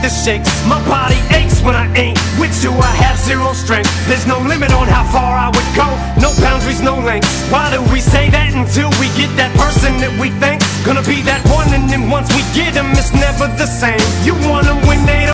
the shakes. My body aches when I ain't with you, I have zero strength. There's no limit on how far I would go, no boundaries, no lengths. Why do we say that until we get that person that we think's gonna be that one? And then once we get them, it's never the same. You want them when they don't